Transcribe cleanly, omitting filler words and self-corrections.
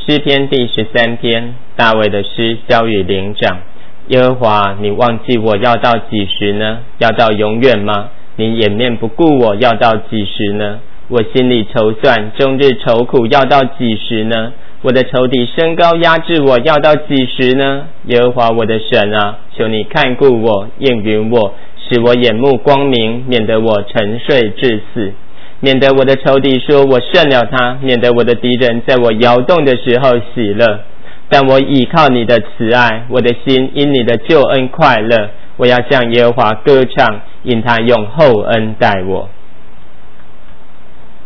诗篇第13篇，大卫的诗，交与灵长。耶和华，你忘记我要到几时呢？要到永远吗？你掩面不顾我，要到几时呢？我心里筹算，终日愁苦，要到几时呢？我的仇敌升高压制我，要到几时呢？耶和华我的神啊，求你看顾我，应允我，使我眼目光明，免得我沉睡致死，免得我的仇敌说我胜了他，免得我的敌人在我摇动的时候喜乐。但我倚靠你的慈爱，我的心因你的救恩快乐。我要向耶和华歌唱，因他用厚恩待我。